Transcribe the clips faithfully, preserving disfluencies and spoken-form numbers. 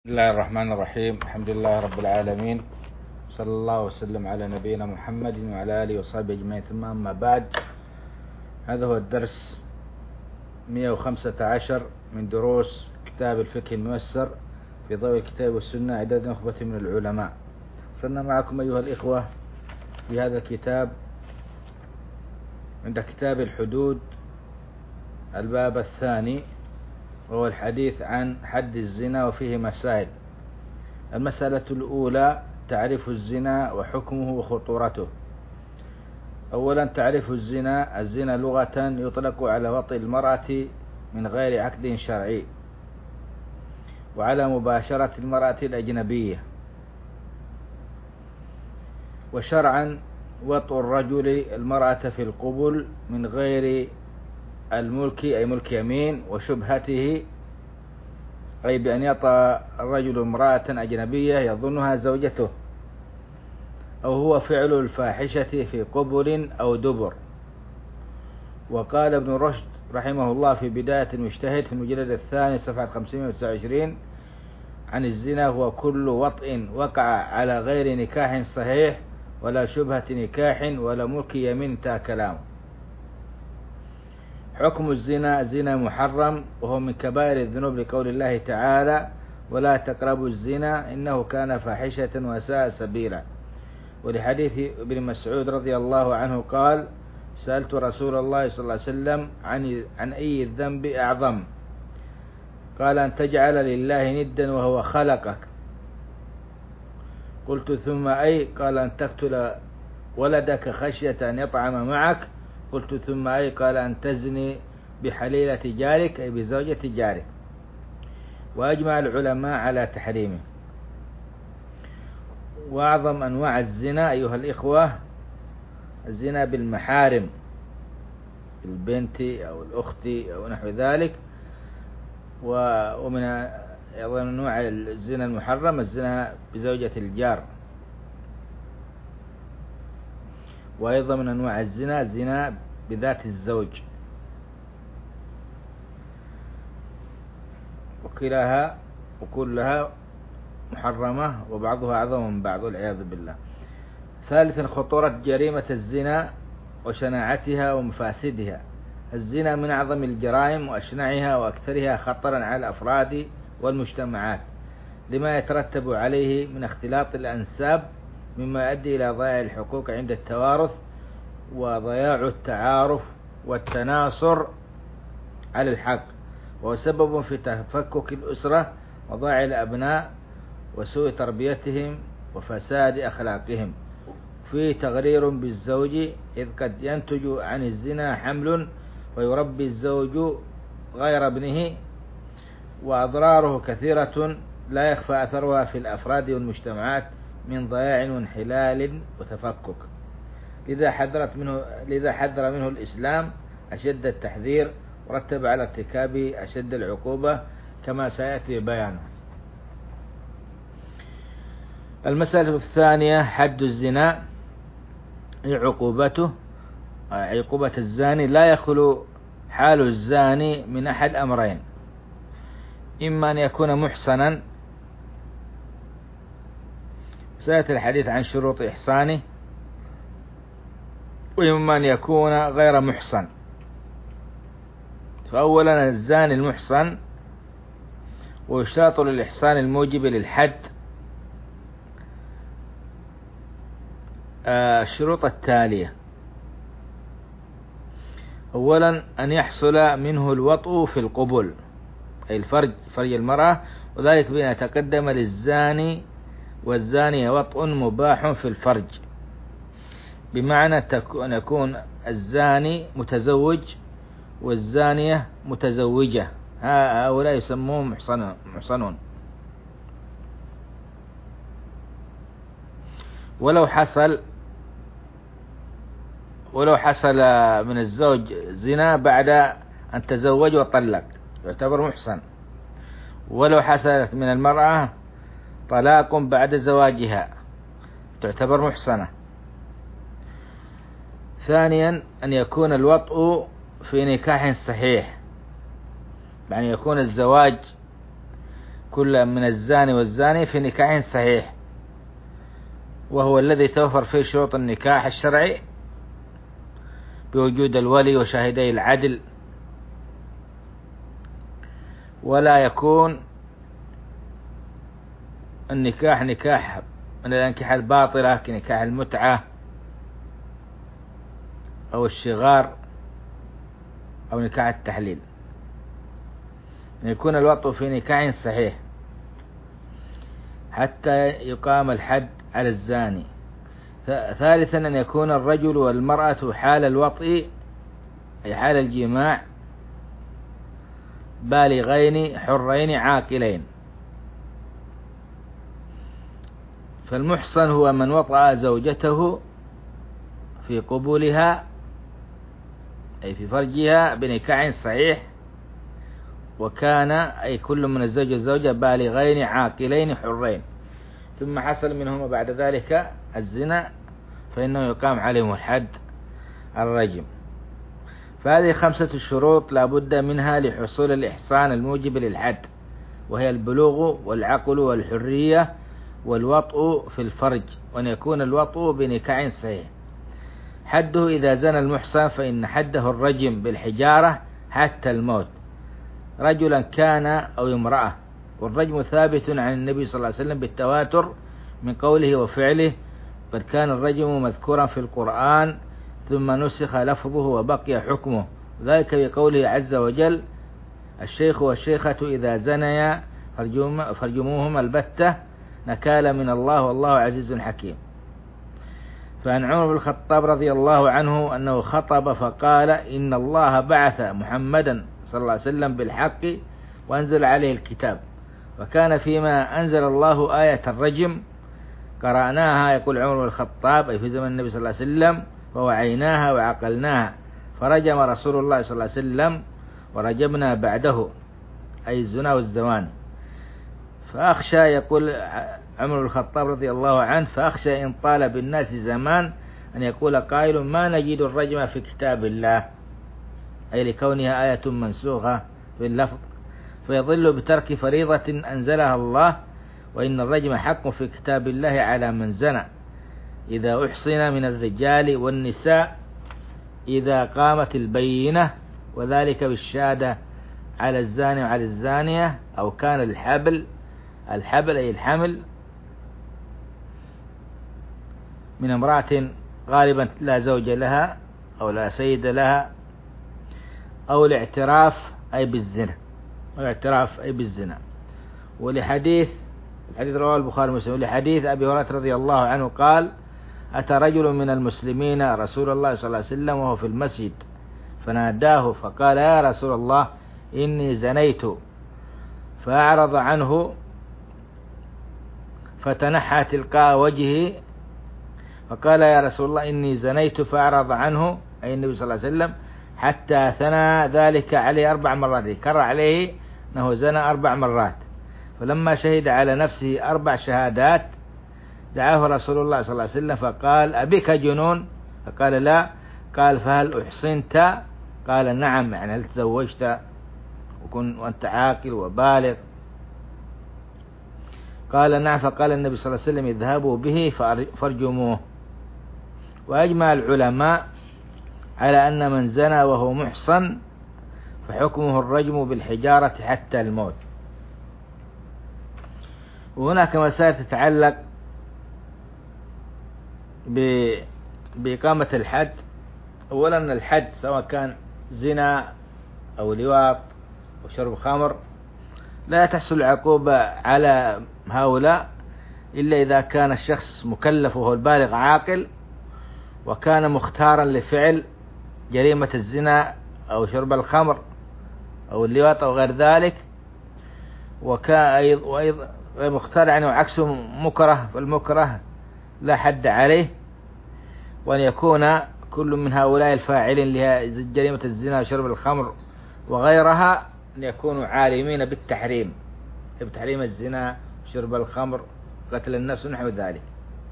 بسم الله الرحمن الرحيم. الحمد لله رب العالمين، صلى الله وسلم على نبينا محمد وعلى آله وصحبه أجمعين، ثم أما بعد. هذا هو الدرس مئة وخمسة عشر من دروس كتاب الفقه الميسر في ضوء الكتاب والسنة، إعداد نخبة من العلماء. وصلنا معكم أيها الإخوة في هذا الكتاب عند كتاب الحدود، الباب الثاني، وهو الحديث عن حد الزنا وفيه مسائل. المسألة الأولى تعريف الزنا وحكمه وخطورته. أولا، تعريف الزنا: الزنا لغة يطلق على وطئ المرأة من غير عقد شرعي، وعلى مباشرة المرأة الأجنبية. وشرعا وطئ الرجل المرأة في القبل من غير الملك أي ملك يمين، وشبهته أي بأن يطأ الرجل امرأة أجنبية يظنها زوجته، أو هو فعل الفاحشة في قبل أو دبر. وقال ابن رشد رحمه الله في بداية المجتهد في المجلد الثاني صفحة خمسمائة وتسعة وعشرين عن الزنا: هو كل وطئ وقع على غير نكاح صحيح ولا شبهة نكاح ولا ملك يمين. انتهى كلامه. حكم الزنا: الزنا محرم، وهو من كبائر الذنوب لقول الله تعالى: ولا تقربوا الزنا إنه كان فاحشة وساء سبيلا. ولحديث ابن مسعود رضي الله عنه قال: سألت رسول الله صلى الله عليه وسلم عن عن أي الذنب أعظم؟ قال: أن تجعل لله ندا وهو خلقك. قلت: ثم أي؟ قال: أن تقتل ولدك خشية أن يطعم معك. قلت: ثم أي؟ قال: أن تزني بحليلة جارك أي بزوجة جارك. وأجمع العلماء على تحريمه. وأعظم أنواع الزنا أيها الإخوة الزنا بالمحارم، البنت أو الأخت أو نحو ذلك. ومن أيضا أنواع الزنا المحرم الزنا بزوجة الجار. وأيضا من أنواع الزنا الزنا بذات الزوج، وكلها وكلها محرمة، وبعضها أعظم من بعض والعياذ بالله. ثالثا، خطورة جريمة الزنا وشناعتها ومفاسدها. الزنا من أعظم الجرائم وأشنعها وأكثرها خطرا على الأفراد والمجتمعات، لما يترتب عليه من اختلاط الأنساب، مما يؤدي إلى ضياع الحقوق عند التوارث، وضياع التعارف والتناصر على الحق، وهو سبب في تفكك الأسرة وضياع الأبناء وسوء تربيتهم وفساد أخلاقهم. فيه تغرير بالزوج، إذ قد ينتج عن الزنا حمل ويربي الزوج غير ابنه، وأضراره كثيرة لا يخفى أثرها في الأفراد والمجتمعات من ضياع وانحلال وتفكك. لذا حذرت منه لذا حذر منه الإسلام أشد التحذير، ورتب على ارتكابه أشد العقوبة، كما سيأتي بيانه. المسألة الثانية: حد الزنا عقوبته. عقوبة الزاني: لا يخلو حال الزاني من أحد أمرين: إما أن يكون محصنا، سيأتي الحديث عن شروط إحصانه، وإما أن يكون غير محصن. فأولا، الزاني المحصن، ويشترط للإحصان الموجب للحد الشروط التالية: أولا، أن يحصل منه الوطء في القبل أي الفرج فرج المرأة، وذلك بأن يتقدم للزاني والزانية وطء مباح في الفرج، بمعنى أن يكون الزاني متزوج والزانية متزوجة، هؤلاء يسمون محصنون. ولو حصل ولو حصل من الزوج زنا بعد أن تزوج وطلق يعتبر محصن. ولو حصلت من المرأة طلاق بعد زواجها تعتبر محصنة. ثانيا، أن يكون الوطء في نكاح صحيح، يعني يكون الزواج كل من الزاني والزاني في نكاح صحيح، وهو الذي توفر فيه شروط النكاح الشرعي بوجود الولي وشاهدي العدل، ولا يكون النكاح نكاح من الأنكحة الباطلة كنكاح المتعة أو الشغار أو نكاح التحليل. يكون الوطء في نكاح صحيح حتى يقام الحد على الزاني. ثالثا أن يكون الرجل والمرأة حال الوطء أي حال الجماع بالغين حرين عاقلين. فالمحصن هو من وطأ زوجته في قبولها أي في فرجها بنكاح صحيح، وكان أي كل من الزوج والزوجة بالغين عاقلين حرين، ثم حصل منهما بعد ذلك الزنا، فإنه يقام عليهم الحد الرجم. فهذه خمسة شروط لا بد منها لحصول الإحصان الموجب للحد، وهي البلوغ والعقل والحرية والوطء في الفرج، وأن يكون الوطء بنكاح صحيح. حده إذا زنى المحصن فإن حده الرجم بالحجارة حتى الموت، رجلا كان أو امرأة. والرجم ثابت عن النبي صلى الله عليه وسلم بالتواتر من قوله وفعله، قد كان الرجم مذكورا في القرآن ثم نسخ لفظه وبقي حكمه، ذلك بقوله عز وجل الشيخ والشيخة إذا زنيا فارجموهما البتة نكال من الله والله عزيز حكيم. فعن عمر بن الخطاب رضي الله عنه أنه خطب فقال إن الله بعث محمدا صلى الله عليه وسلم بالحق وأنزل عليه الكتاب، وكان فيما أنزل الله آية الرجم قرأناها، يقول عمر بن الخطاب أي في زمن النبي صلى الله عليه وسلم، ووعيناها وعقلناها فرجم رسول الله صلى الله عليه وسلم ورجمنا بعده أي الزنا والزواني. فأخشى، يقول عمر بن الخطاب رضي الله عنه، فأخشى إن طال بالناس زمان أن يقول قائل ما نجد الرجم في كتاب الله، أي لكونها آية منسوخة في اللفظ، فيضل بترك فريضة أنزلها الله، وإن الرجم حق في كتاب الله على من زنى إذا أحصن من الرجال والنساء إذا قامت البينة، وذلك بالشهادة على الزاني وعلى الزانية، أو كان الحبل الحبل أي الحمل من امرأة غالبا لا زوج لها أو لا سيد لها، أو الاعتراف أي بالزنا، الاعتراف أي بالزنا. ولحديث الحديث رواه البخاري ومسلم، ولحديث أبي هريرة رضي الله عنه قال أتى رجل من المسلمين رسول الله صلى الله عليه وسلم وهو في المسجد فناداه فقال يا رسول الله إني زنيت، فأعرض عنه فتنحى تلقاء وجهه فقال يا رسول الله إني زنيت، فأعرض عنه أي النبي صلى الله عليه وسلم حتى ثنى ذلك عليه أربع مرات، كرر عليه أنه زنى أربع مرات. فلما شهد على نفسه أربع شهادات دعاه رسول الله صلى الله عليه وسلم فقال أبك جنون؟ فقال لا. قال فهل أحصنت؟ قال نعم، يعني هل تزوجت وكن وأنت عاقل وبالغ؟ قال نعم. فقال النبي صلى الله عليه وسلم اذهبوا به فارجموه. وأجمع العلماء على أن من زنى وهو محصن فحكمه الرجم بالحجارة حتى الموت. وهناك مسائل تتعلق بإقامة الحد. أولا الحد سواء كان زنا أو لواط أو شرب خمر لا تحصل العقوبة على هؤلاء إلا إذا كان الشخص مكلف وهو البالغ عاقل، وكان مختارا لفعل جريمة الزنا أو شرب الخمر أو اللواط أو غير ذلك، وكان وأيضا غير مختار يعني وعكسه مكره، فالمكره لا حد عليه. وأن يكون كل من هؤلاء الفاعلين لجريمة الزنا وشرب الخمر وغيرها أن يكونوا عالمين بالتحريم، بتحريم الزنا شرب الخمر قتل النفس ونحو ذلك.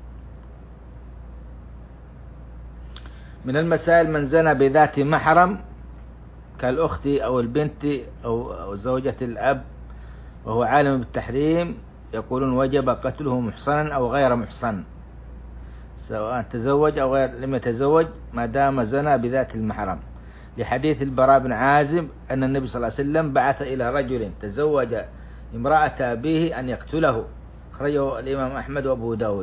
من المسائل من زنى بذات محرم كالأخت أو البنت أو زوجة الأب وهو عالم بالتحريم يقولون وجب قتله محصنا أو غير محصن، سواء تزوج أو غير لم يتزوج ما دام زنى بذات المحرم، لحديث البراء بن عازب أن النبي صلى الله عليه وسلم بعث إلى رجل تزوج امرأة أبيه أن يقتله، أخرجه الإمام أحمد وأبو داود.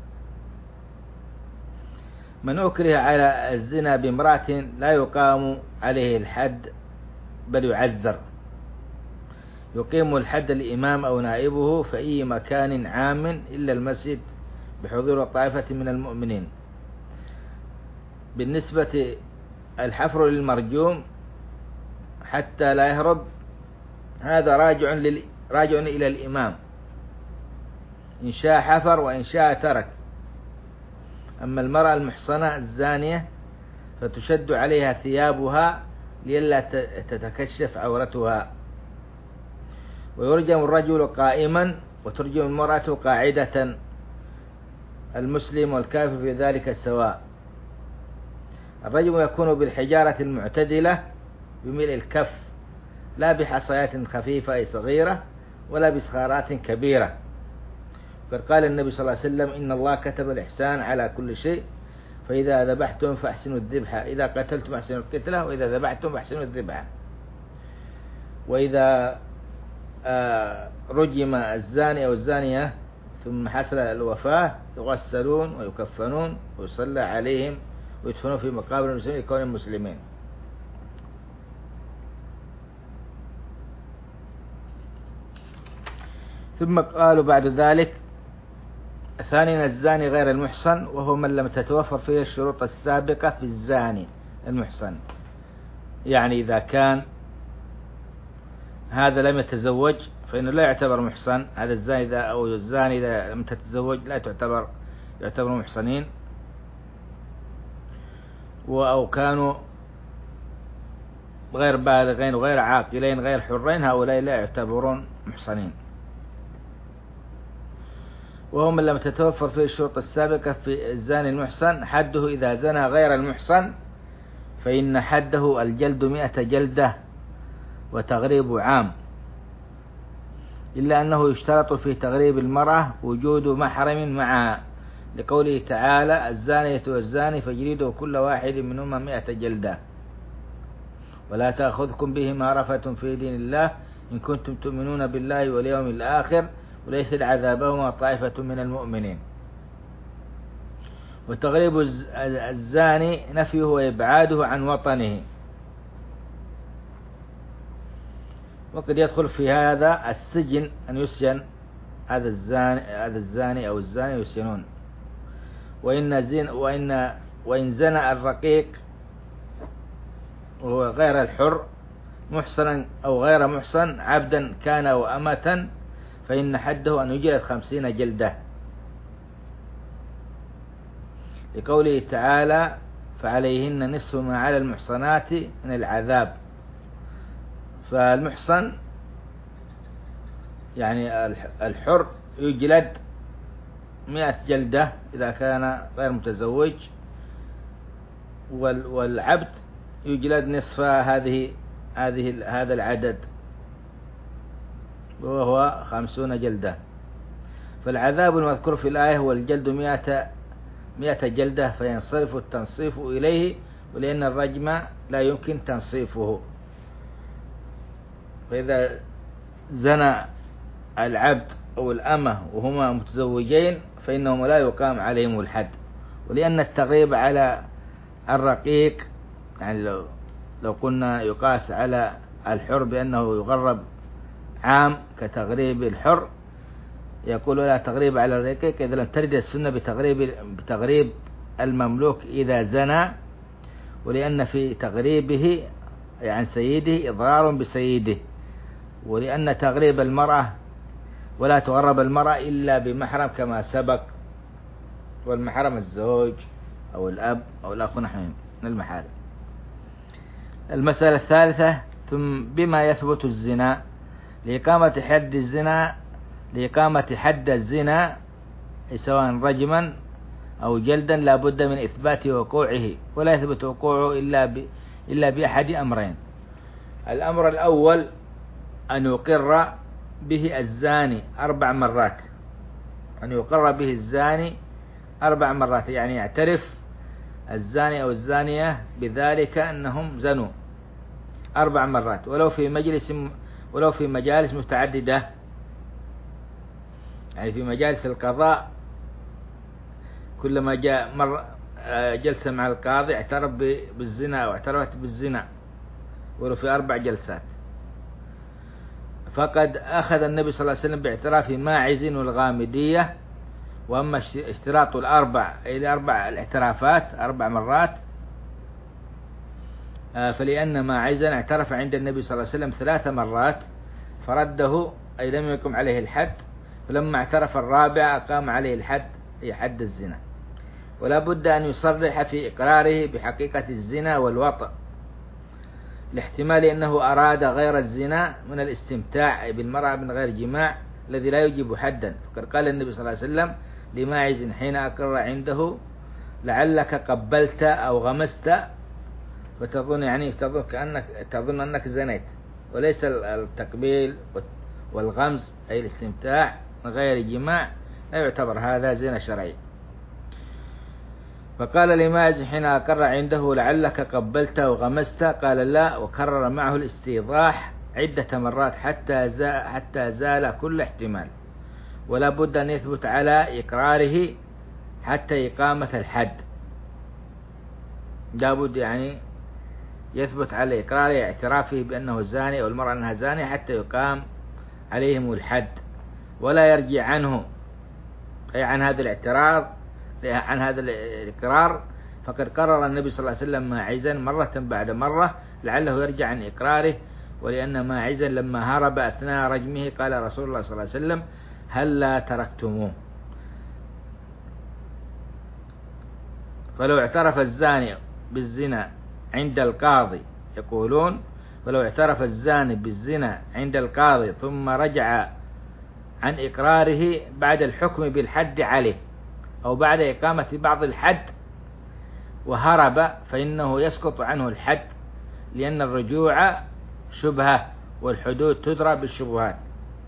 من أكره على الزنا بامرأة لا يقام عليه الحد بل يعذر، يقيم الحد الإمام أو نائبه في أي مكان عام إلا المسجد بحضور طائفة من المؤمنين. بالنسبة الحفر للمرجوم حتى لا يهرب، هذا راجع لل... راجع إلى الإمام، إن شاء حفر وإن شاء ترك. أما المرأة المحصنة الزانية فتشد عليها ثيابها لئلا تتكشف عورتها، ويرجم الرجل قائما وترجم المرأة قاعدة، المسلم والكافر في ذلك سواء. الرجم يكون بالحجارة المعتدلة بملء الكف، لا بحصيات خفيفة أي صغيرة ولا بصخارات كبيرة. وقد قال النبي صلى الله عليه وسلم إن الله كتب الإحسان على كل شيء، فإذا ذبحتم فأحسنوا الذبحة، إذا قتلتم فأحسنوا القتلة، وإذا ذبحتم فأحسنوا الذبحة. وإذا رجم الزاني أو الزانية ثم حصل الوفاة يغسلون ويكفنون ويصلى عليهم ويدفنون في مقابر المسلمين لكون المسلمين. ثم قالوا بعد ذلك ثانيا الزاني غير المحصن، وهو من لم تتوفر فيه الشروط السابقة في الزاني المحصن، يعني إذا كان هذا لم يتزوج فإنه لا يعتبر محصن، هذا الزاني إذا أو الزاني إذا لم تتزوج لا تعتبر يعتبر محصنين، أو كانوا غير بالغين وغير عاقلين غير حرين، هؤلاء لا يعتبرون محصنين. وهو من لم تتوفر فيه الشروط السابقة في الزاني المحصن، حده إذا زنى غير المحصن فإن حده الجلد مئة جلدة وتغريب عام، إلا أنه يشترط في تغريب المرأة وجود محرم معها، لقوله تعالى الزانية والزاني فاجلدوا كل واحد منهما مئة جلدة، ولا تأخذكم بهما رأفة في دين الله إن كنتم تؤمنون بالله واليوم الآخر وليس عذابهما طائفة من المؤمنين. وتغريب الزاني نفيه وإبعاده عن وطنه، وقد يدخل في هذا السجن أن يسجن هذا الزاني هذا الزاني أو الزاني يسجنون. وإن زين وإن وإن زنى الرقيق وهو غير الحر محصنا أو غير محصن عبدا كان وأمة فإن حده أن يجلد خمسين جلدة، لقوله تعالى فعليهن نصف ما على المحصنات من العذاب. فالمحصن يعني الحر يجلد مئة جلدة إذا كان غير متزوج، والعبد يجلد نصف هذه هذه هذا العدد وهو خمسون جلدة. فالعذاب المذكور في الآية هو الجلد مئة مئة جلدة، فينصرف التنصيف إليه، ولأن الرجم لا يمكن تنصيفه. فإذا زنى العبد أو الأمة وهما متزوجين فإنهم لا يقام عليهم الحد. ولأن التغريب على الرقيق يعني لو, لو قلنا يقاس على الحر بأنه يغرب عام كتغريب الحر، يقول لا تغريب على الرقيق إذا لم ترد السنة بتغريب بتغريب المملوك إذا زنى، ولأن في تغريبه عن سيده إضرار بسيده، ولأن تغريب المرأة ولا تغرب المرأة إلا بمحرم كما سبق، والمحرم الزوج أو الأب أو الأخ نحو من المحارم. المسألة الثالثة ثم بما يثبت الزنا لإقامة حد الزنا لإقامة حد الزنا سواء رجما أو جلدا لا بد من إثبات وقوعه، ولا يثبت وقوعه إلا ب... إلا بأحد أمرين. الأمر الأول أن يقر به الزاني أربع مرات، أن يقر به الزاني أربع مرات، يعني يعترف الزاني أو الزانية بذلك أنهم زنوا أربع مرات، ولو في مجلس ولو في مجالس متعددة، يعني في مجالس القضاء كلما جاء مر جلسة مع القاضي اعترف بالزنا أو اعترفت بالزنا ولو في أربع جلسات. فقد أخذ النبي صلى الله عليه وسلم باعتراف ماعز والغامدية، وأما اشتراط الأربع أي الأربع الاعترافات أربع مرات فلأن ماعزا اعترف عند النبي صلى الله عليه وسلم ثلاث مرات فرده، أي لم يقم عليه الحد، فلما اعترف الرابع أقام عليه الحد، أي حد الزنا. ولا بد أن يصرح في إقراره بحقيقة الزنا والوطأ، لاحتمال أنه أراد غير الزنا من الاستمتاع بالمرأة من غير جماع الذي لا يجب حدا. فقد قال النبي صلى الله عليه وسلم لماعز حين أقر عنده لعلك قبلت أو غمست، فتظن يعني تظن كأنك تظن أنك زنيت، وليس التقبيل والغمز أي الاستمتاع من غير جماع لا يعتبر هذا زنا شرعي. فقال لماعز حين أقر عنده لعلك قبلت وغمست، قال لا، وكرر معه الاستيضاح عدة مرات حتى زال, حتى زال كل احتمال. ولا بد أن يثبت على إقراره حتى إقامة الحد، لا بد يعني يثبت على إقراره اعترافه بأنه زاني أو المرأة أنها زانية حتى يقام عليهم الحد، ولا يرجع عنه أي عن هذا الاعتراف عن هذا الإقرار. فقد قرر النبي صلى الله عليه وسلم ماعزا مرة بعد مرة لعله يرجع عن إقراره، ولأن ماعزا لما هرب أثناء رجمه قال رسول الله صلى الله عليه وسلم هل لا تركتموه. فلو اعترف الزاني بالزنا عند القاضي يقولون ولو اعترف الزاني بالزنا عند القاضي ثم رجع عن إقراره بعد الحكم بالحد عليه أو بعد إقامة بعض الحد وهرب فإنه يسقط عنه الحد، لأن الرجوع شبهة والحدود تدرى بالشبهات.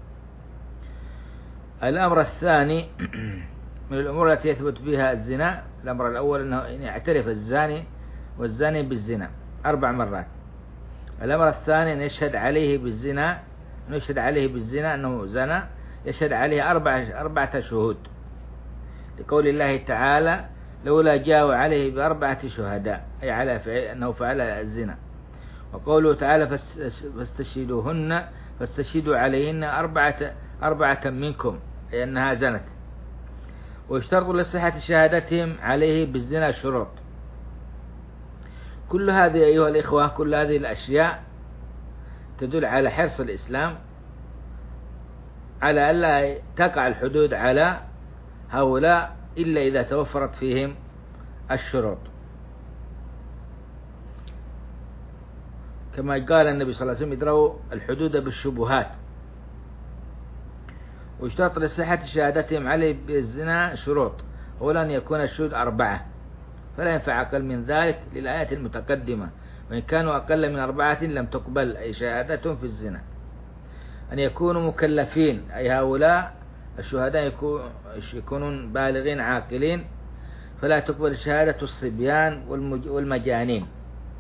الأمر الثاني من الأمور التي يثبت بها الزنا، الأمر الأول أنه يعترف الزاني والزاني بالزنا أربع مرات. الأمر الثاني أن يشهد عليه بالزنا، أن يشهد عليه بالزنا أنه زنى، يشهد عليه أربعة, أربعة شهود، لقول الله تعالى لولا جاءوا عليه بأربعة شهداء، أي على فعل أنه فعل الزنا. وقوله تعالى فاستشهدوهن فاستشهدوا عليهن أربعة, أربعة منكم، أي أنها زنت. ويشترط لصحة شهادتهم عليه بالزنا شروط. كل هذه أيها الإخوة كل هذه الأشياء تدل على حرص الإسلام على ألا تقع الحدود على هؤلاء إلا إذا توفرت فيهم الشروط، كما قال النبي صلى الله عليه وسلم ادروا الحدود بالشبهات. واشترط لصحة شهادتهم عليه بالزنا شروط، أولا أن يكون الشهود أربعة فلا ينفع أقل من ذلك للآيات المتقدمة، وإن كانوا أقل من أربعة لم تقبل أي شهادتهم في الزنا. أن يكونوا مكلفين، أي هؤلاء الشهداء يكونون بالغين عاقلين، فلا تقبل شهادة الصبيان والمجانين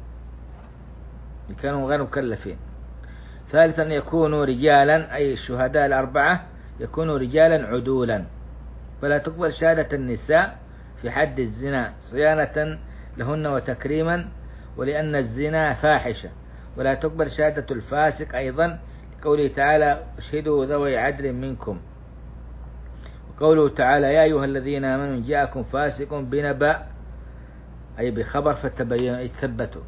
كانوا غير مكلفين. ثالثا أن يكونوا رجالا، أي الشهداء الأربعة يكونوا رجالا عدولا، فلا تقبل شهادة النساء في حد الزنا صيانة لهن وتكريما، ولأن الزنا فاحشة. ولا تقبل شهادة الفاسق أيضا لقوله تعالى اشهدوا ذوي عدل منكم، وقوله تعالى يا أيها الذين آمنوا جاءكم فاسق بنبأ، أي بخبر فتبينوا أي تثبتوا.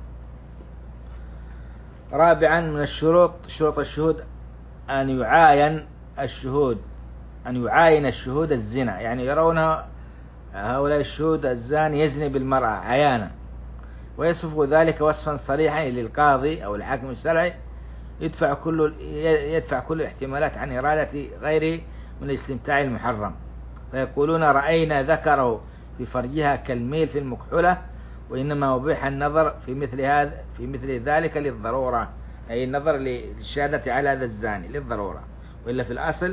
رابعا من الشروط شروط الشهود أن يعاين الشهود أن يعاين الشهود الزنا، يعني يرونها هؤلاء الشهود الزاني يزني بالمرأة عيانا، ويصف ذلك وصفا صريحا للقاضي أو الحاكم الشرعي يدفع كل يدفع كل الاحتمالات عن إرادة غيره من الاستمتاع المحرم، فيقولون رأينا ذكره في فرجها كالميل في المكحلة، وإنما أبيح النظر في مثل هذا في مثل ذلك للضرورة، أي النظر للشهادة على هذا الزاني للضرورة، وإلا في الأصل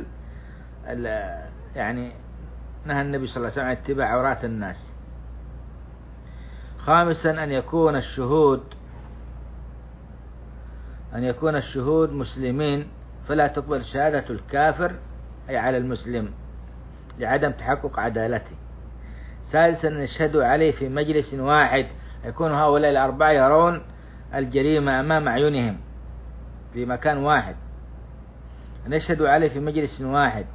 يعني نهى النبي صلى الله عليه وسلم عن اتباع عورات الناس. خامسا أن يكون الشهود أن يكون الشهود مسلمين، فلا تقبل شهادة الكافر أي على المسلم لعدم تحقق عدالته. ثالثا أن يشهدوا عليه في مجلس واحد، يكون هؤلاء الأربعة يرون الجريمة أمام أعينهم في مكان واحد، أن يشهدوا عليه في مجلس واحد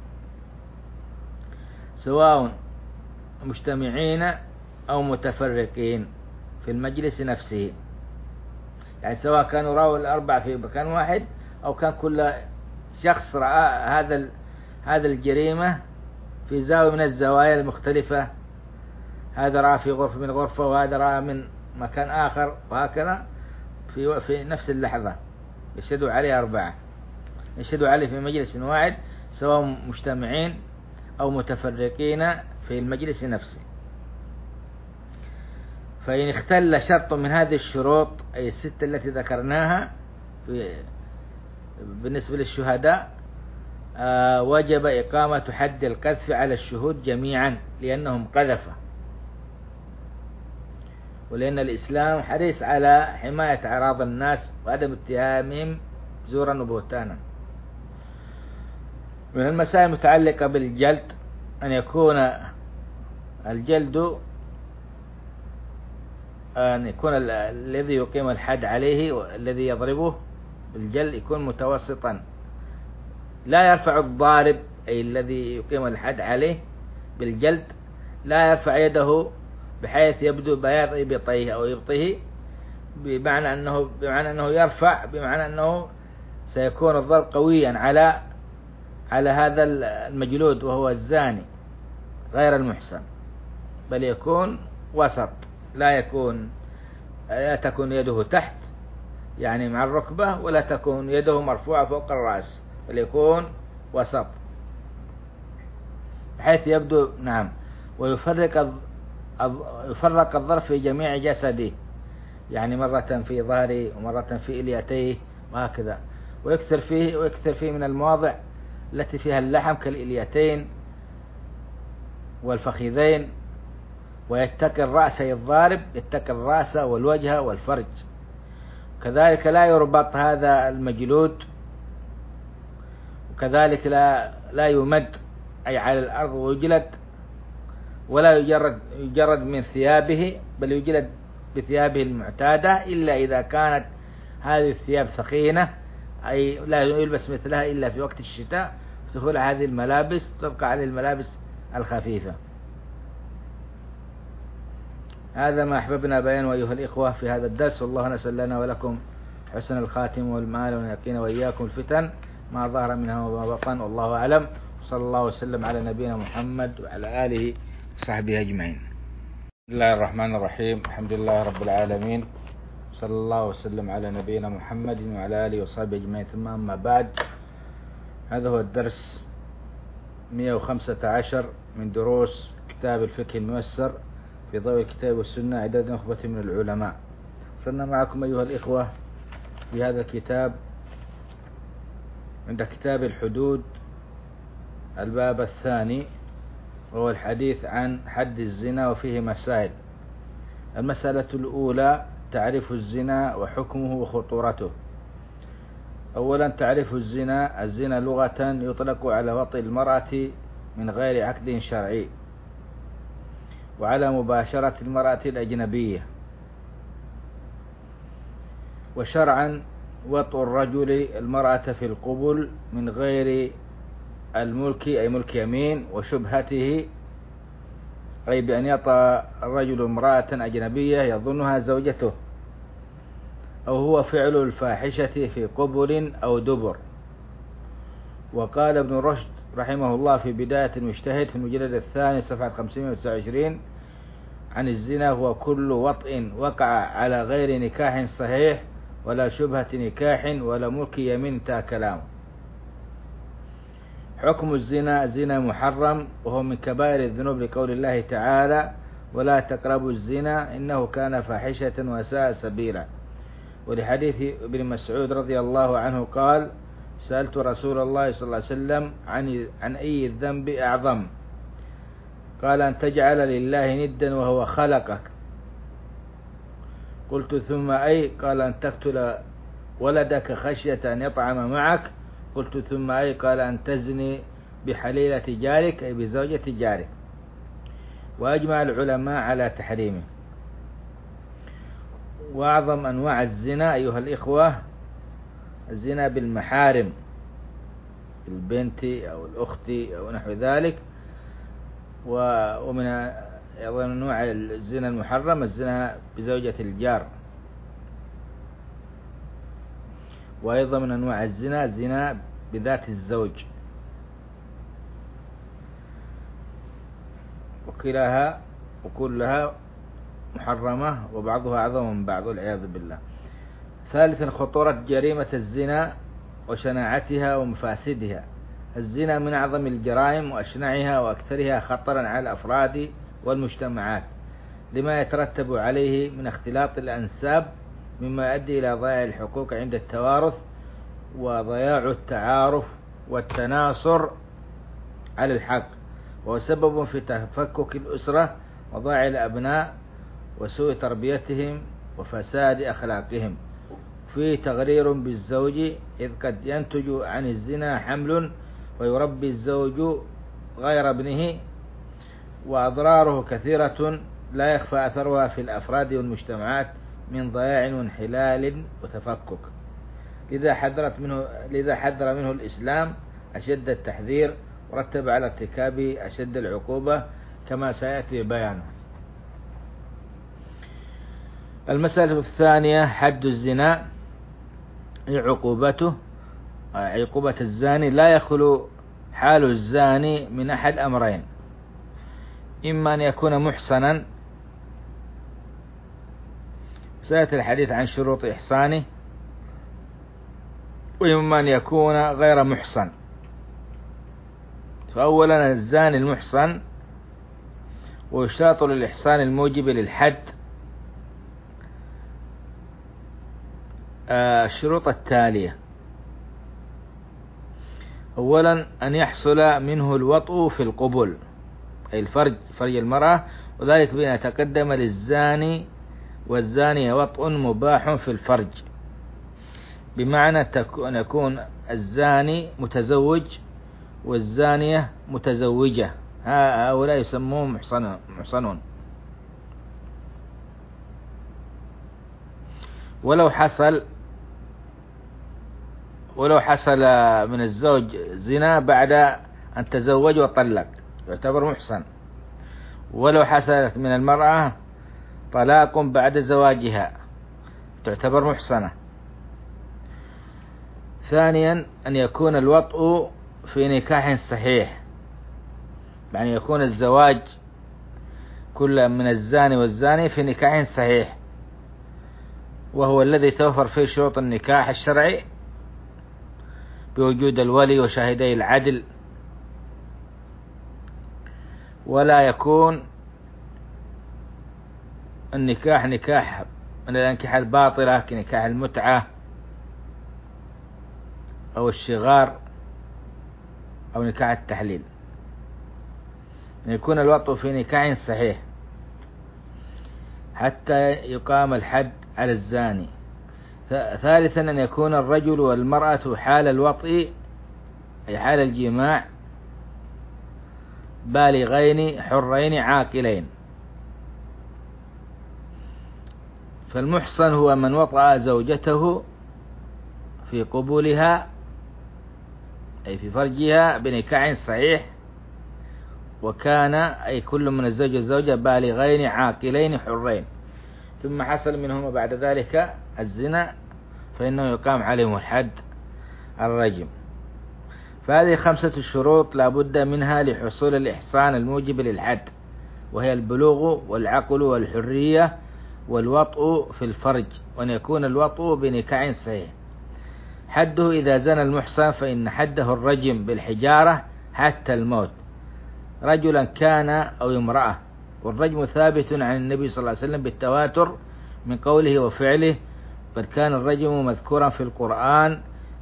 سواء مجتمعين أو متفرقين في المجلس نفسه، يعني سواء كانوا رأوا الأربعة في مكان واحد أو كان كل شخص رأى هذا هذا الجريمة في زاوية من الزوايا المختلفة، هذا رأى في غرفة من غرفة وهذا رأى من مكان آخر، وهكذا في في نفس اللحظة يشهدوا عليه أربعة، يشهدوا عليه في مجلس واحد سواء مجتمعين أو متفرقين في المجلس نفسه. فإن اختل شرط من هذه الشروط أي الستة التي ذكرناها في بالنسبة للشهداء آه وجب إقامة حد القذف على الشهود جميعا لأنهم قذفة، ولأن الإسلام حريص على حماية أعراض الناس وعدم اتهامهم زورا وبهتانا. من المسائل المتعلقة بالجلد أن يكون الجلد أن يكون الذي يقيم الحد عليه والذي يضربه بالجلد يكون متوسطا، لا يرفع الضارب أي الذي يقيم الحد عليه بالجلد لا يرفع يده بحيث يبدو بياض إبطيه أو إبطه، بمعنى أنه بمعنى أنه يرفع بمعنى أنه سيكون الضرب قويا على على هذا المجلود وهو الزاني غير المحسن، بل يكون وسط، لا يكون لا تكون يده تحت يعني مع الركبة ولا تكون يده مرفوعة فوق الرأس، بل يكون وسط بحيث يبدو نعم. ويفرق يفرق الضرب في جميع جسده، يعني مرة في ظهره ومرة في إلياتيه وهكذا، ويكثر فيه ويكثر فيه من المواضع التي فيها اللحم كالإلياتين والفخذين، ويتكي الرأس الضارب يتكي الرأس والوجه والفرج. كذلك لا يربط هذا المجلود، وكذلك لا لا يمد أي على الأرض ويجلد، ولا يجرد يجرد من ثيابه بل يجلد بثيابه المعتادة، إلا إذا كانت هذه الثياب ثخينة أي لا يلبس مثلها إلا في وقت الشتاء، فتدخل هذه الملابس تبقى عليه الملابس الخفيفة. هذا ما أحببنا بيانه أيها الإخوة في هذا الدرس، والله نسأل لنا ولكم حسن الخاتم والمال ونقينا وإياكم الفتن ما ظهر منها وما بطن، والله أعلم. صلى الله وسلم على نبينا محمد وعلى آله وصحبه أجمعين. بسم الله الرحمن الرحيم، الحمد لله رب العالمين، صلى الله وسلم على نبينا محمد وعلى آله وصحبه أجمعين، ثم أما بعد. هذا هو الدرس مئة وخمسة عشر من دروس كتاب الفقه الميسر في ضوء الكتاب والسنة عدد نخبة من العلماء. وصلنا معكم أيها الإخوة في هذا الكتاب عند كتاب الحدود الباب الثاني، وهو الحديث عن حد الزنا وفيه مسائل. المسألة الأولى تعريف الزنا وحكمه وخطورته. أولا تعريف الزنا: الزنا لغة يطلق على وطئ المرأة من غير عقد شرعي وعلى مباشرة المرأة الأجنبية، وشرعا وطئ الرجل المرأة في القبل من غير الملك أي ملك يمين، وشبهته أي بأن يطأ الرجل امرأة أجنبية يظنها زوجته، أو هو فعل الفاحشة في قبل أو دبر. وقال ابن رشد رحمه الله في بداية المجتهد في المجلد الثاني صفحة خمسمائة وتسعة وعشرين عن الزنا: هو كل وطئ وقع على غير نكاح صحيح ولا شبهة نكاح ولا ملك يمين. انتهى كلامه. حكم الزنا: الزنا محرم وهو من كبائر الذنوب لقول الله تعالى: ولا تقربوا الزنا إنه كان فاحشة وساء سبيلا. ولحديث ابن مسعود رضي الله عنه قال: سألت رسول الله صلى الله عليه وسلم عن عن أي الذنب أعظم؟ قال أن تجعل لله ندا وهو خلقك. قلت ثم أي؟ قال أن تقتل ولدك خشية أن يطعم معك. قلت ثم أي؟ قال أن تزني بحليلة جارك أي بزوجة جارك. وأجمع العلماء على تحريمه. وأعظم أنواع الزنا أيها الإخوة الزنا بالمحارم، البنت أو الأخت أو نحو ذلك. ومن أيضا أنواع الزنا المحرم الزنا بزوجة الجار. وأيضا من أنواع الزنا الزنا بذات الزوج. وكلها وكلها محرمة وبعضها أعظم من بعض والعياذ بالله. ثالثا خطورة جريمة الزنا وشناعتها ومفاسدها. الزنا من أعظم الجرائم وأشنعها وأكثرها خطرا على الأفراد والمجتمعات لما يترتب عليه من اختلاط الأنساب مما يؤدي إلى ضياع الحقوق عند التوارث وضياع التعارف والتناصر على الحق، وهو سبب في تفكك الأسرة وضياع الأبناء وسوء تربيتهم وفساد أخلاقهم. فيه تغرير بالزوج إذ قد ينتج عن الزنا حمل ويربي الزوج غير ابنه، وأضراره كثيرة لا يخفى أثرها في الأفراد والمجتمعات من ضياع وانحلال وتفكك. لذا حذرت منه لذا حذر منه الإسلام أشد التحذير ورتب على ارتكابه أشد العقوبة كما سيأتي بيانه. المسألة الثانية حد الزنا عقوبته. عقوبة الزاني لا يخلو حال الزاني من أحد أمرين: إما أن يكون محصنا، سيأتي الحديث عن شروط إحصانه، وإما أن يكون غير محصن. فأولا الزاني المحصن، ويشترط للإحصان الموجب للحد الشروط التالية: أولا أن يحصل منه الوطء في القبل أي الفرج فرج المرأة، وذلك بأن يتقدم للزاني والزانية وطء مباح في الفرج، بمعنى أن يكون الزاني متزوج والزانية متزوجة، هؤلاء يسمون محصنون. ولو حصل ولو حصل من الزوج زنا بعد أن تزوج وطلق يعتبر محصن. ولو حصلت من المرأة طلاق بعد زواجها تعتبر محصنة. ثانيا أن يكون الوطء في نكاح صحيح، يعني يكون الزواج كل من الزاني والزاني في نكاح صحيح، وهو الذي توفر فيه شروط النكاح الشرعي بوجود الولي وشاهدي العدل، ولا يكون النكاح نكاح من الأنكحة الباطلة كنكاح المتعة أو الشغار أو نكاح التحليل. يكون الوطء في نكاح صحيح حتى يقام الحد على الزاني. ثالثا أن يكون الرجل والمرأة حال الوطء أي حال الجماع بالغين حرين عاقلين. فالمحصن هو من وطأ زوجته في قبولها أي في فرجها بنكاح صحيح، وكان أي كل من الزوج والزوجة بالغين عاقلين حرين، ثم حصل منهما بعد ذلك الزنا فإنه يقام عليهم الحد الرجم. فهذه خمسة شروط لا بد منها لحصول الإحصان الموجب للحد، وهي البلوغ والعقل والحرية والوطء في الفرج، وأن يكون الوطء بنكاح صحيح. حده إذا زنى المحصن فإن حده الرجم بالحجارة حتى الموت، رجلا كان أو امرأة. والرجم ثابت عن النبي صلى الله عليه وسلم بالتواتر من قوله وفعله: قد كان الرجم مذكورا في القرآن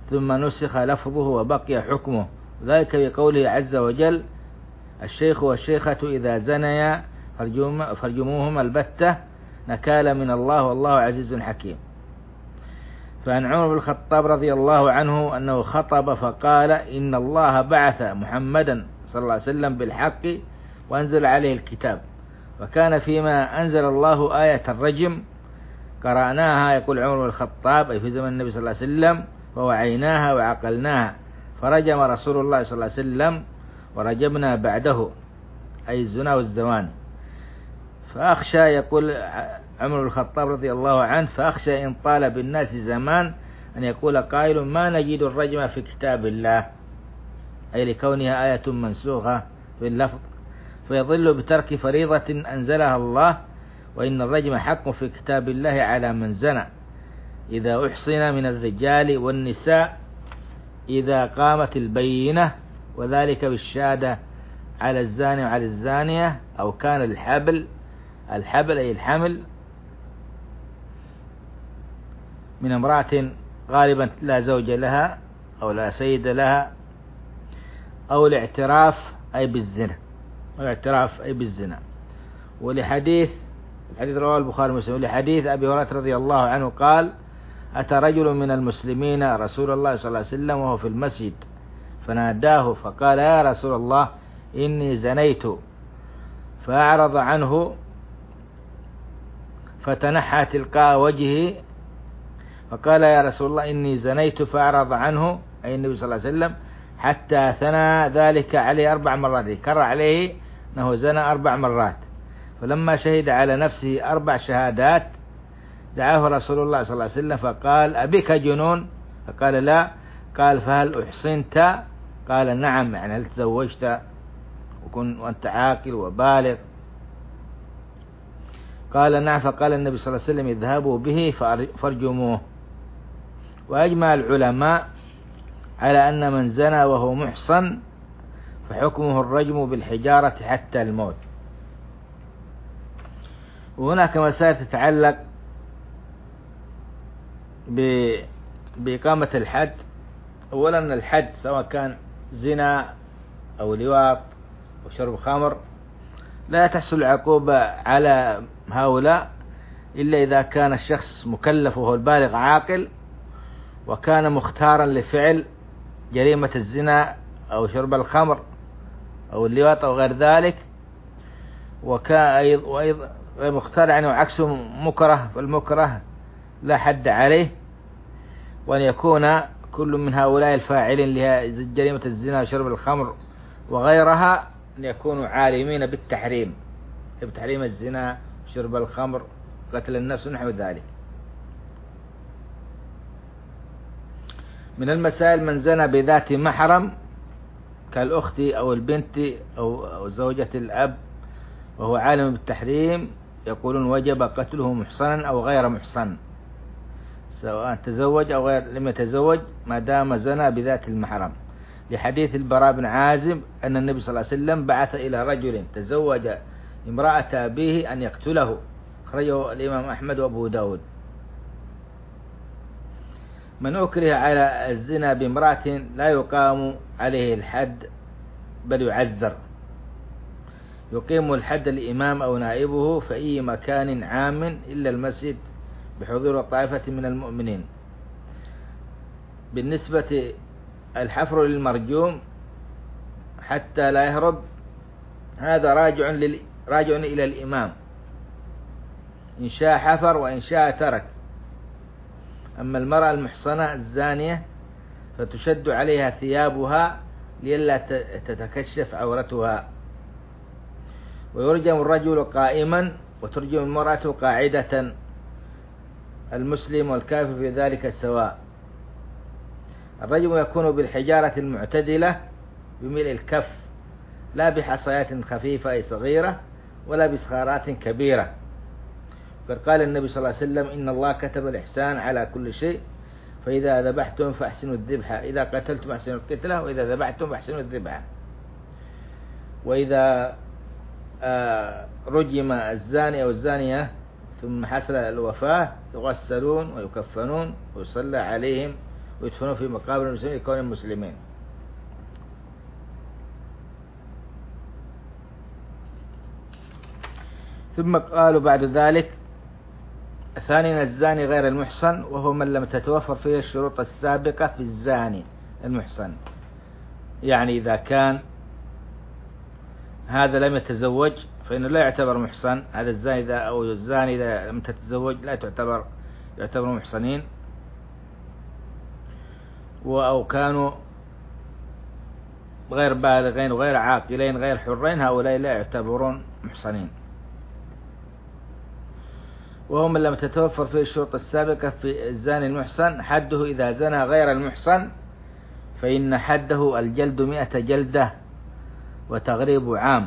ثم نسخ لفظه وبقي حكمه، ذلك بقوله عز وجل: الشيخ والشيخة إذا زنيا فارجموهما البتة نكالا من الله والله عزيز حكيم. فعن عمر بن الخطاب رضي الله عنه أنه خطب فقال: إن الله بعث محمدا صلى الله عليه وسلم بالحق وأنزل عليه الكتاب، وكان فيما أنزل الله آية الرجم قرأناها، يقول عمر بن الخطاب، أي في زمن النبي صلى الله عليه وسلم، ووعيناها وعقلناها، فرجم رسول الله صلى الله عليه وسلم ورجمنا بعده، أي الزنا والزوان. فأخشى، يقول عمر بن الخطاب رضي الله عنه، فأخشى إن طال بالناس زمان أن يقول قائل: ما نجد الرجم في كتاب الله، أي لكونها آية منسوخة في اللفظ، فيضل بترك فريضة أنزلها الله. وإن الرجم حق في كتاب الله على من زنى إذا أحصن من الرجال والنساء إذا قامت البينة، وذلك بالشهادة على الزاني وعلى الزانية، أو كان الحبل الحبل أي الحمل من امرأة غالبا لا زوج لها أو لا سيد لها، أو الاعتراف أي بالزنا، والاعتراف أي بالزنا. ولحديث الحديث رواه البخاري ومسلم، ولحديث أبي هريرة رضي الله عنه قال: أتى رجل من المسلمين رسول الله صلى الله عليه وسلم وهو في المسجد، فناداه فقال: يا رسول الله إني زنيت، فأعرض عنه فتنحى تلقاء وجهه، فقال: يا رسول الله إني زنيت، فأعرض عنه، أي النبي صلى الله عليه وسلم، حتى ثنى ذلك عليه أربع مرات، كرر عليه أنه زنى أربع مرات. فلما شهد على نفسه أربع شهادات دعاه رسول الله صلى الله عليه وسلم فقال: أبك جنون؟ فقال: لا. قال: فهل أحصنت؟ قال: نعم، يعني هل تزوجت وكن وأنت عاقل وبالغ؟ قال: نعم. فقال النبي صلى الله عليه وسلم: اذهبوا به فارجموه. وأجمع العلماء على أن من زنى وهو محصن فحكمه الرجم بالحجارة حتى الموت. وهناك مسائل تتعلق بإقامة الحد. أولا، الحد سواء كان زنا أو لواط أو شرب خمر لا تحصل العقوبة على هؤلاء إلا إذا كان الشخص مكلف وهو البالغ عاقل، وكان مختارا لفعل جريمة الزنا أو شرب الخمر أو اللواط أو غير ذلك، وكان وأيضا غير مختار يعني وعكسه مكره، فالمكره لا حد عليه. وأن يكون كل من هؤلاء الفاعلين لجريمة الزنا وشرب الخمر وغيرها أن يكونوا عالمين بالتحريم، بتحريم الزنا وشرب الخمر قتل النفس ونحو ذلك. من المسائل من زنى بذات محرم كالأخت أو البنت أو زوجة الأب وهو عالم بالتحريم، يقولون وجب قتله محصنا أو غير محصن، سواء تزوج أو غير لم يتزوج ما دام زنى بذات المحرم، لحديث البراء بن عازب أن النبي صلى الله عليه وسلم بعث إلى رجل تزوج امرأة أبيه أن يقتله، أخرجه الإمام أحمد وأبو داود. من أكره على الزنا بامرأة لا يقام عليه الحد بل يعذر، يقيم الحد الإمام أو نائبه في أي مكان عام إلا المسجد بحضور طائفة من المؤمنين. بالنسبة الحفر للمرجوم حتى لا يهرب، هذا راجع لل... راجع إلى الإمام، إن شاء حفر وإن شاء ترك. أما المرأة المحصنة الزانية فتشد عليها ثيابها لئلا تتكشف عورتها، ويرجم الرجل قائما وترجم المرأة قاعدة، المسلم والكافر في ذلك سواء. الرجم يكون بالحجارة المعتدلة بملء الكف، لا بحصيات خفيفة أي صغيرة ولا بصخارات كبيرة. وقد قال النبي صلى الله عليه وسلم: إن الله كتب الإحسان على كل شيء، فإذا ذبحتم فأحسنوا الذبحة، إذا قتلتم فأحسنوا القتلة، وإذا ذبحتم فأحسنوا الذبحة. وإذا آه رجم الزاني أو الزانية ثم حصل الوفاة يغسلون ويكفنون ويصلى عليهم ويدفنون في مقابر المسلمين لكونهم مسلمين. ثم قالوا بعد ذلك: ثانيا الزاني غير المحصن، وهو من لم تتوفر فيه الشروط السابقة في الزاني المحصن. يعني إذا كان هذا لم يتزوج فإنه لا يعتبر محصن، هذا الزاني إذا أو الزاني إذا لم تتزوج لا تعتبر يعتبر محصنين. أو كانوا غير بالغين وغير عاقلين غير حرين، هؤلاء لا يعتبرون محصنين. وهو من لم تتوفر فيه الشروط السابقة في الزاني المحصن، حده إذا زنى غير المحصن فإن حده الجلد مئة جلدة وتغريب عام،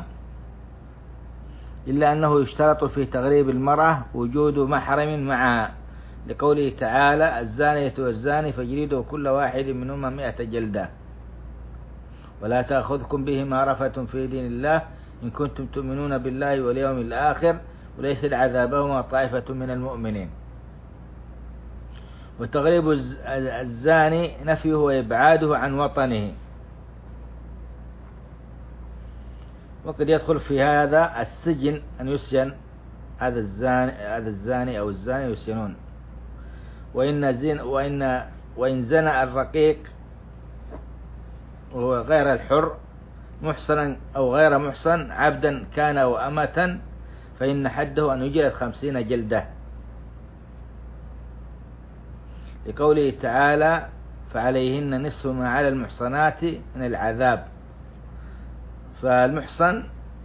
إلا أنه يشترط في تغريب المرأة وجود محرم معها، لقوله تعالى: الزانية والزاني فاجلدوا كل واحد منهما مئة جلدة ولا تأخذكم بهما رأفة في دين الله إن كنتم تؤمنون بالله واليوم الآخر وليس عذابهما طائفة من المؤمنين. وتغريب الزاني نفيه وإبعاده عن وطنه. وقد يدخل في هذا السجن أن يسجن هذا الزاني هذا الزاني أو الزاني يسجنون. وإن زين وإن وإن زنى الرقيق وهو غير الحر محصنا أو غير محصن عبدا كان أو أمة فإن حده أن يجلد خمسين جلدة، لقوله تعالى: فعليهن نصف ما على المحصنات من العذاب. فالمحصن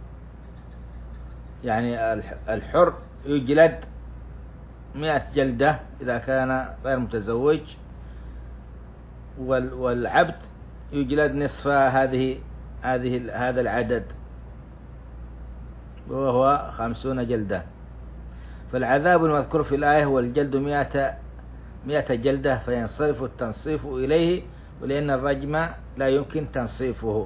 يعني الحر يجلد مئة جلدة إذا كان غير متزوج، والعبد يجلد نصف هذه هذه هذا العدد وهو خمسون جلدة. فالعذاب المذكور في الآية هو الجلد مئة مئة جلدة، فينصرف التنصيف إليه، ولأن الرجم لا يمكن تنصيفه.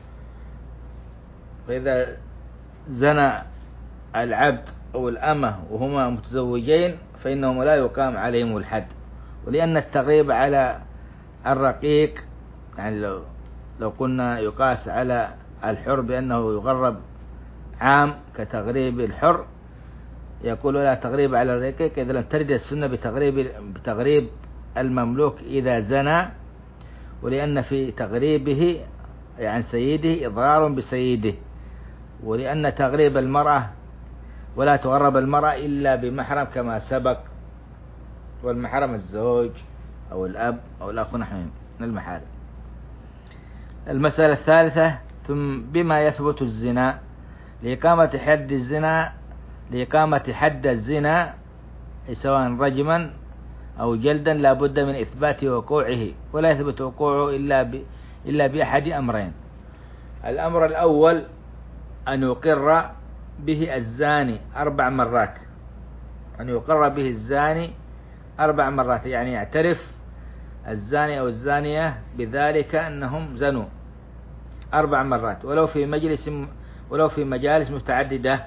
فإذا زنى العبد أو الأمة وهما متزوجين فإنهم لا يقام عليهم الحد. ولأن التغريب على الرقيق يعني لو لو قلنا يقاس على الحر بأنه يغرب عام كتغريب الحر، يقول لا تغريب على الرقيق إذا لم ترد السنة بتغريب بتغريب المملوك إذا زنى، ولأن في تغريبه عن سيده إضرار بسيده، ولأن تغريب المرأة ولا تغرب المرأة إلا بمحرم كما سبق، والمحرم الزوج أو الأب أو الأخ نحو من المحارم. المسألة الثالثة: ثم بما يثبت الزنا لإقامة حد الزنا لإقامة حد الزنا سواء رجما أو جلدا لا بد من إثبات وقوعه، ولا يثبت وقوعه إلا ب... إلا بأحد أمرين. الأمر الأول أن يقر به الزاني أربع مرات، أن يقر به الزاني أربع مرات، يعني يعترف الزاني أو الزانية بذلك أنهم زنوا أربع مرات، ولو في مجلس ولو في مجالس متعددة،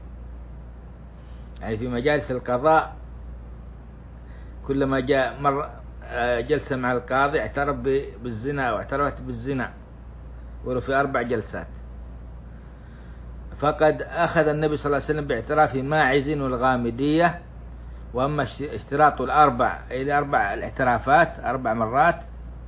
يعني في مجالس القضاء كلما جاء مرة جلسة مع القاضي اعترف بالزنا أو اعترفت بالزنا ولو في أربع جلسات. فقد أخذ النبي صلى الله عليه وسلم باعتراف ماعز والغامدية. وأما اشتراط الأربع إلى أربع الاعترافات أربع مرات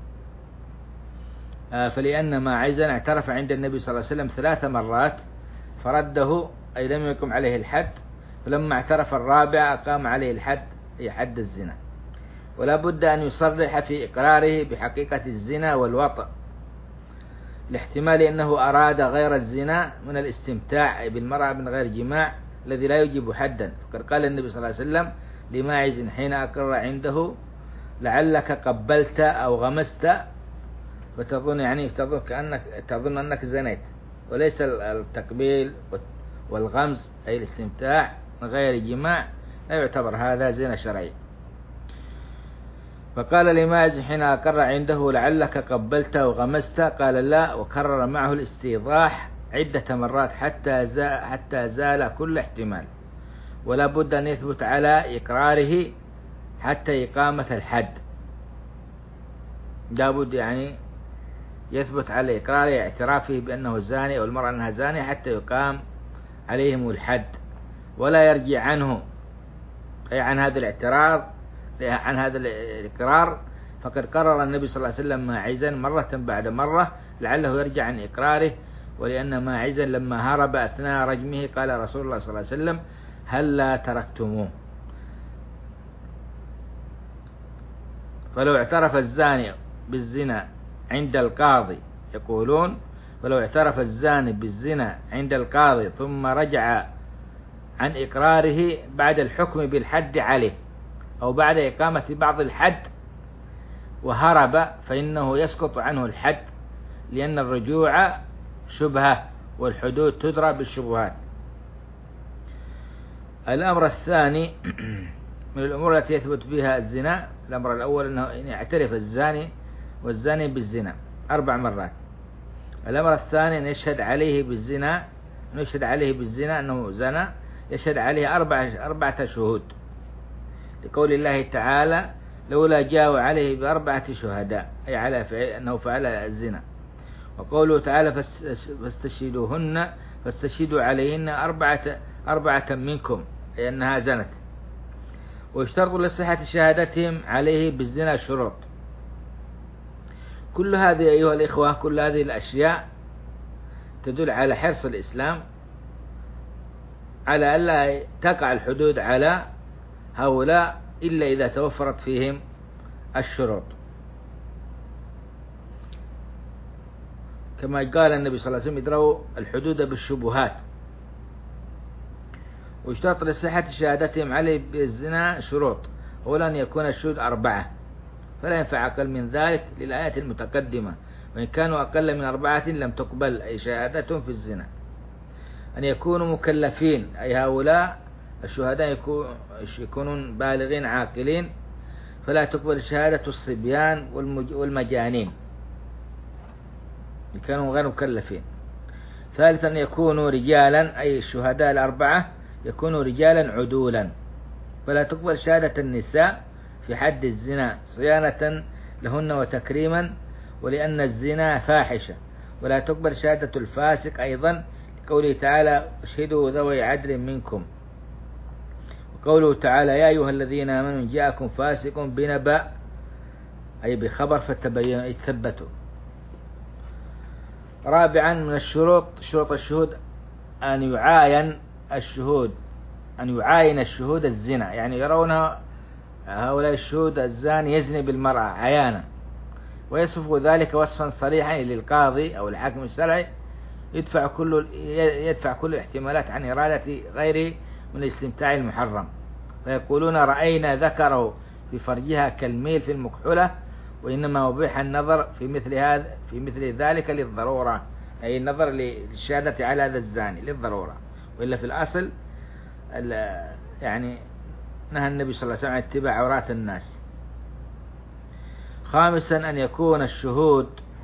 فلأن ماعزا اعترف عند النبي صلى الله عليه وسلم ثلاث مرات فرده أي لم يقم عليه الحد، فلما اعترف الرابع أقام عليه الحد أي حد الزنا. ولا بد أن يصرح في إقراره بحقيقة الزنا والوطأ، لاحتمال أنه أراد غير الزنا من الاستمتاع بالمرأة من غير جماع الذي لا يجب حدا. فقد قال النبي صلى الله عليه وسلم لماعز حين أقر عنده: لعلك قبلت أو غمست فتظن يعني تظن كأنك تظن أنك زنيت، وليس التقبيل والغمز أي الاستمتاع من غير جماع لا يعتبر هذا زنا شرعي. فقال لماعز حين أقر عنده: لعلك قبلت وغمست، قال لا، وكرر معه الاستيضاح عدة مرات حتى زال, حتى زال كل احتمال. ولا بد أن يثبت على إقراره حتى إقامة الحد. لابد يعني يثبت على إقراره اعترافه بأنه زاني أو المرأة أنها زانية حتى يقام عليهم الحد، ولا يرجع عنه، أي عن هذا الاعتراف، عن هذا الإقرار. فقد قرر النبي صلى الله عليه وسلم ماعزا مرة بعد مرة لعله يرجع عن إقراره، ولأن ماعزا لما هرب أثناء رجمه قال رسول الله صلى الله عليه وسلم: هل لا تركتموه؟ فلو اعترف الزاني بالزنا عند القاضي، يقولون فلو اعترف الزاني بالزنا عند القاضي ثم رجع عن إقراره بعد الحكم بالحد عليه أو بعد إقامة بعض الحد وهرب، فإنه يسقط عنه الحد، لأن الرجوع شبهة والحدود تدرى بالشبهات. الأمر الثاني من الأمور التي يثبت بها الزنا، الأمر الأول أنه يعترف الزاني والزاني بالزنا أربع مرات. الأمر الثاني أن يشهد عليه بالزنا، أن يشهد عليه بالزنا أنه زنى، يشهد عليه أربعة, أربعة شهود، لقول الله تعالى: لولا جاءوا عليه بأربعة شهداء، أي على فعل أنه فعل الزنا. وقوله تعالى: فاستشهدوهن فاستشهدوا عليهن أربعة, أربعة منكم، أي أنها زنت. ويشترط لصحة شهادتهم عليه بالزنا شروط. كل هذه أيها الإخوة، كل هذه الأشياء تدل على حرص الإسلام على ألا تقع الحدود على هؤلاء إلا إذا توفرت فيهم الشروط، كما قال النبي صلى الله عليه وسلم: ادروا الحدود بالشبهات. واشترط لصحة شهادتهم عليه بالزنا شروط. أولا أن يكون الشهود أربعة، فلا ينفع أقل من ذلك للآيات المتقدمة، وإن كانوا أقل من أربعة لم تقبل أي شهادتهم في الزنا. أن يكونوا مكلفين، أي هؤلاء الشهداء يكونون بالغين عاقلين، فلا تقبل شهادة الصبيان والمجانين، كانوا غير مكلفين. ثالثا أن يكونوا رجالا، أي الشهداء الأربعة يكونوا رجالا عدولا، فلا تقبل شهادة النساء في حد الزنا صيانة لهن وتكريما، ولأن الزنا فاحشة. ولا تقبل شهادة الفاسق أيضا، لقوله تعالى: اشهدوا ذوي عدل منكم. وقوله تعالى: يا أيها الذين آمنوا إن جاءكم فاسق بنبأ، أي بخبر فتبينوا، أي ثبتوا. رابعا من الشروط، شروط الشهود أن يعاين الشهود أن يعاين الشهود الزنا، يعني يرونها هؤلاء الشهود الزاني يزني بالمرأة عيانا، ويصف ذلك وصفا صريحا للقاضي أو الحاكم الشرعي يدفع كل يدفع كل الاحتمالات عن إرادة غيره من الاستمتاع المحرم، فيقولون: رأينا ذكره في فرجها كالميل في المكحلة، وإنما أبيح النظر في مثل هذا في مثل ذلك للضرورة، أي النظر للشهادة على هذا الزاني للضرورة، وإلا في الأصل يعني نهى النبي صلى الله عليه وسلم عن اتباع عورات الناس. خامسا أن يكون الشهود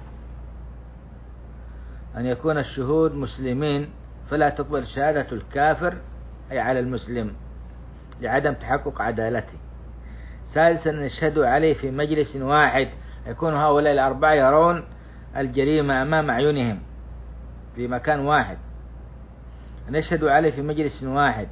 أن يكون الشهود مسلمين، فلا تقبل شهادة الكافر أي على المسلم لعدم تحقق عدالته. سادسا أن يشهدوا عليه في مجلس واحد، يكون هؤلاء الأربعة يرون الجريمة أمام أعينهم في مكان واحد، أن يشهدوا عليه في مجلس واحد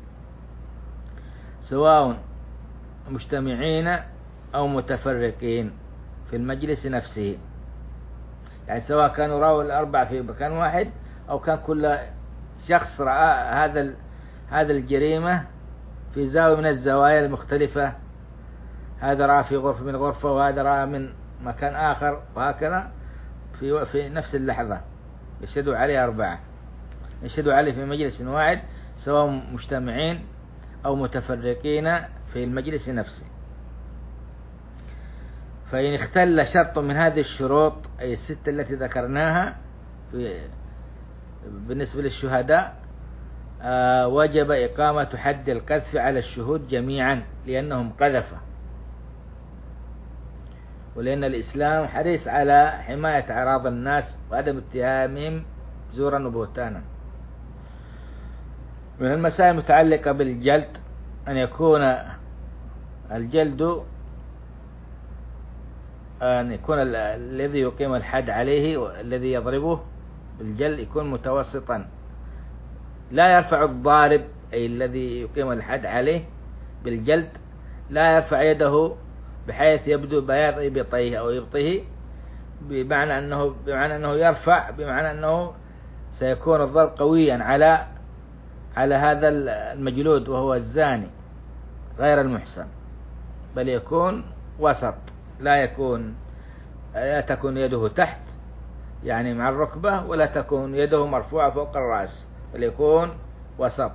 سواء مجتمعين أو متفرقين في المجلس نفسه، يعني سواء كانوا رأوا الأربعة في مكان واحد أو كان كل شخص رأى هذا هذا الجريمة في زاوية من الزوايا المختلفة، هذا رأى في غرفة من غرفة وهذا رأى من مكان آخر، وهكذا في في نفس اللحظة يشهدوا عليه أربعة، يشهدوا عليه في مجلس واحد سواء مجتمعين أو متفرقين في المجلس نفسه. فإن اختل شرط من هذه الشروط أي الستة التي ذكرناها في بالنسبة للشهداء آه وجب إقامة حد القذف على الشهود جميعا، لأنهم قذفة، ولأن الإسلام حريص على حماية أعراض الناس وعدم اتهامهم زورا وبهتانا. من المسائل المتعلقة بالجلد أن يكون الجلد أن يكون الذي يقيم الحد عليه والذي يضربه بالجلد يكون متوسطا، لا يرفع الضارب أي الذي يقيم الحد عليه بالجلد لا يرفع يده بحيث يبدو بياض إبطيه أو إبطه، بمعنى أنه بمعنى أنه يرفع بمعنى أنه سيكون الضرب قويا على على هذا المجلود وهو الزاني غير المحسن، بل يكون وسط، لا يكون لا تكون يده تحت يعني مع الركبة، ولا تكون يده مرفوعة فوق الرأس، بل يكون وسط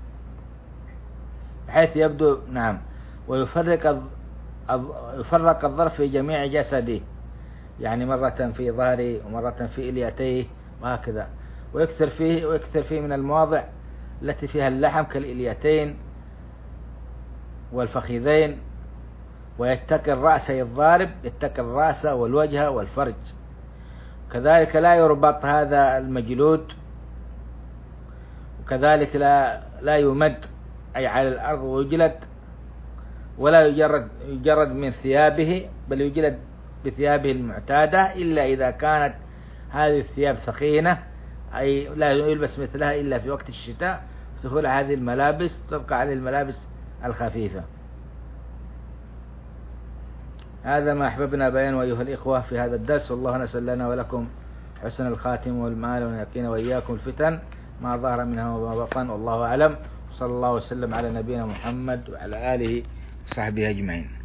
بحيث يبدو. نعم. ويفرق يفرق الضرب في جميع جسده، يعني مرة في ظهره ومرة في إليتيه وهكذا، ويكثر فيه ويكثر فيه من المواضع التي فيها اللحم كالإليتين والفخذين، ويتكي الرأس الضارب يتكي الرأس والوجه والفرج. كذلك لا يربط هذا المجلود، وكذلك لا لا يمد أي على الأرض ويجلد، ولا يجرد يجرد من ثيابه، بل يجلد بثيابه المعتادة، إلا إذا كانت هذه الثياب ثخينة أي لا يلبس مثلها إلا في وقت الشتاء، فتدخل هذه الملابس تبقى عليه الملابس الخفيفة. هذا ما أحببنا بيان أيها الإخوة في هذا الدرس، والله نسأل لنا ولكم حسن الخاتم والمال، ويقينا وإياكم الفتن ما ظهر منها وما بطن، والله أعلم. صلى الله وسلم على نبينا محمد وعلى آله وصحبه أجمعين.